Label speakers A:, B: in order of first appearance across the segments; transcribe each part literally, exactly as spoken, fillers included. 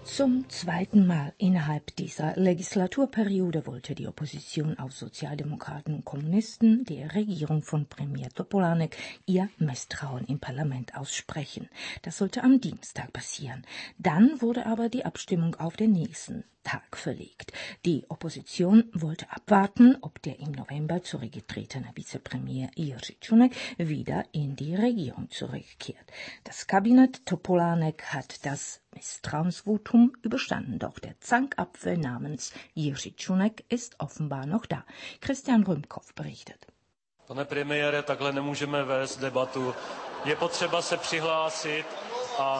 A: Zum zweiten Mal innerhalb dieser Legislaturperiode wollte die Opposition aus Sozialdemokraten und Kommunisten der Regierung von Premier Topolánek ihr Misstrauen im Parlament aussprechen. Das sollte am Dienstag passieren. Dann wurde aber die Abstimmung auf den nächsten Tag verlegt. Die Opposition wollte abwarten, ob der im November zurückgetretene Vizepremier Jiří Čunek wieder in die Regierung zurückkehrt. Das Kabinett Topolánek hat das Misstrauensvotum überstanden, doch der Zankapfel namens Jiří Čunek ist offenbar noch da. Christian Rühmkopf berichtet.
B: Pane premiére, takhle nemůžeme vést debatu. Je potřeba se přihlásit a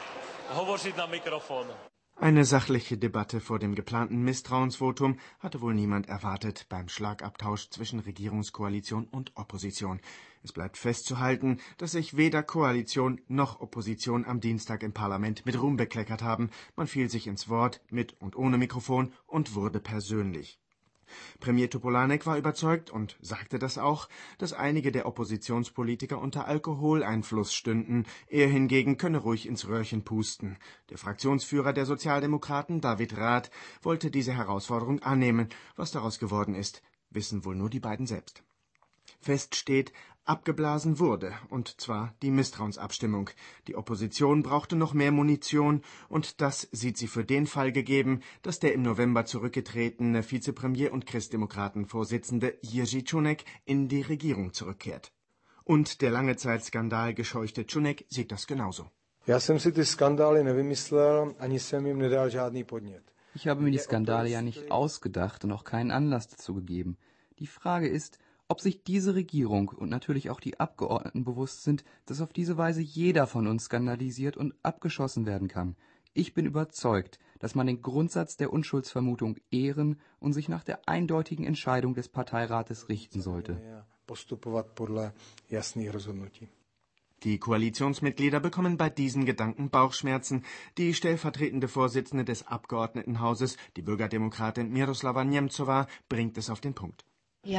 B: hovořit na mikrofon.
C: Eine sachliche Debatte vor dem geplanten Misstrauensvotum hatte wohl niemand erwartet beim Schlagabtausch zwischen Regierungskoalition und Opposition. Es bleibt festzuhalten, dass sich weder Koalition noch Opposition am Dienstag im Parlament mit Ruhm bekleckert haben. Man fiel sich ins Wort, mit und ohne Mikrofon, und wurde persönlich. Premier Topolánek war überzeugt und sagte das auch, dass einige der Oppositionspolitiker unter Alkoholeinfluss stünden. Er hingegen könne ruhig ins Röhrchen pusten. Der Fraktionsführer der Sozialdemokraten, David Rath, wollte diese Herausforderung annehmen. Was daraus geworden ist, wissen wohl nur die beiden selbst. Fest steht, abgeblasen wurde, und zwar die Misstrauensabstimmung. Die Opposition brauchte noch mehr Munition, und das sieht sie für den Fall gegeben, dass der im November zurückgetretene Vizepremier und Christdemokratenvorsitzende Jiří Čunek in die Regierung zurückkehrt. Und der lange Zeit skandalgescheuchte Čunek sieht das genauso.
D: Já jsem si ty skandály nevymyslel, ani jsem jim nedal žádný podnět.
E: Ich habe mir die Skandale ja nicht ausgedacht und auch keinen Anlass dazu gegeben. Die Frage ist, ob sich diese Regierung und natürlich auch die Abgeordneten bewusst sind, dass auf diese Weise jeder von uns skandalisiert und abgeschossen werden kann. Ich bin überzeugt, dass man den Grundsatz der Unschuldsvermutung ehren und sich nach der eindeutigen Entscheidung des Parteirates richten sollte.
C: Die Koalitionsmitglieder bekommen bei diesen Gedanken Bauchschmerzen. Die stellvertretende Vorsitzende des Abgeordnetenhauses, die Bürgerdemokratin Miroslava Němcová, bringt es auf den Punkt.
F: Ich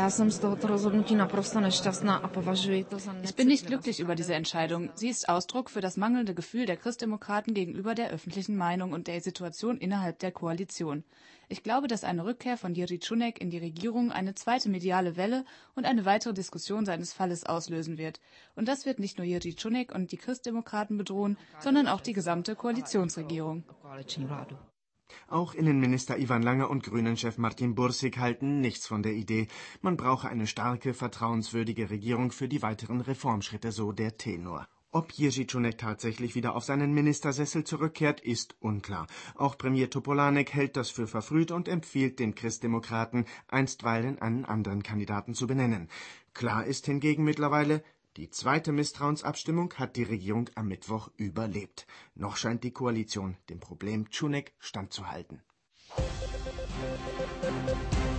F: bin nicht glücklich über diese Entscheidung. Sie ist Ausdruck für das mangelnde Gefühl der Christdemokraten gegenüber der öffentlichen Meinung und der Situation innerhalb der Koalition. Ich glaube, dass eine Rückkehr von Jiří Čunek in die Regierung eine zweite mediale Welle und eine weitere Diskussion seines Falles auslösen wird. Und das wird nicht nur Jiří Čunek und die Christdemokraten bedrohen, sondern auch die gesamte Koalitionsregierung.
C: Auch Innenminister Ivan Lange und Grünen-Chef Martin Bursig halten nichts von der Idee. Man brauche eine starke, vertrauenswürdige Regierung für die weiteren Reformschritte, so der Tenor. Ob Jiří Čunek tatsächlich wieder auf seinen Ministersessel zurückkehrt, ist unklar. Auch Premier Topolánek hält das für verfrüht und empfiehlt den Christdemokraten, einstweilen einen anderen Kandidaten zu benennen. Klar ist hingegen mittlerweile, die zweite Misstrauensabstimmung hat die Regierung am Mittwoch überlebt. Noch scheint die Koalition dem Problem Čunek standzuhalten.